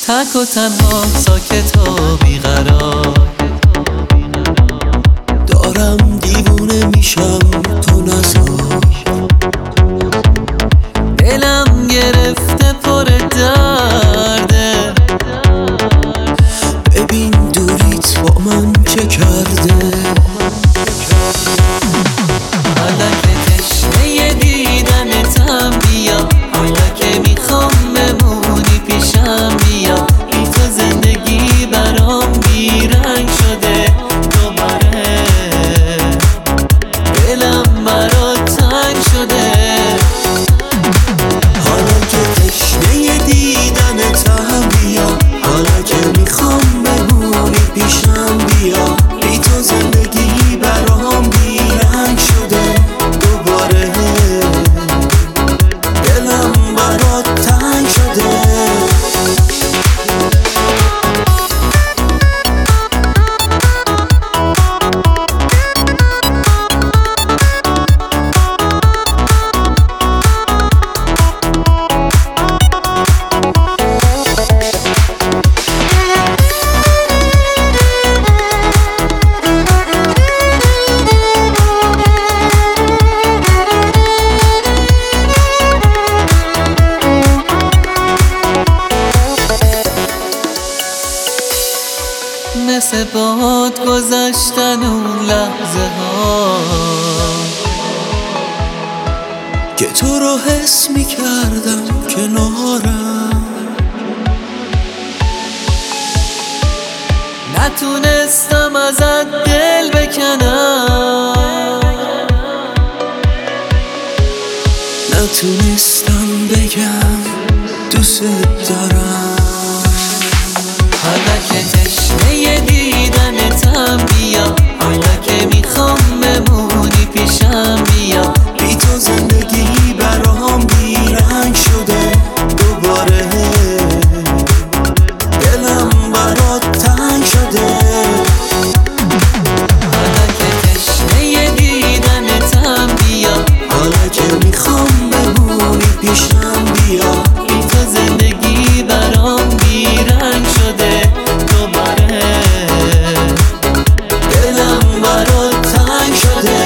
تک و تنها ساکت و بیقرار دارم دیوونه میشم تو نزار. دلم گرفته پر درده، ببین دوریت با من چه کرده. حالا که تشنه دیدنتم بیا، حالا که میخوام بمونی پیشم بیا. بی تو زندگی برام بیرنگ شده دوباره، دلم برات تنگ شده. حالا که تشنه دیدنتم بیا، حالا که میخوام بمونی پیشم بیا. بی تو زندگی برام بیرنگ شده دوباره، دلم برات تنگ شده. مثل باد گذشتن اون لحظه ها که تو رو حس میکردم کنارم. نتونستم ازت دل بکنم، نتونستم بگم دوست دارم. حالا که تشنه دیدنتم بیا، حالا که میخوام بمونی پیشم بیا. بی تو زندگی برام بیرنگ شده دوباره، دلم برات تنگ شده. حالا که تشنه دیدنتم بیا، حالا که میخوام بمونی پیشم بیا. بی تو زندگی برام بیرنگ شده دوباره، دلم برات تنگ شده.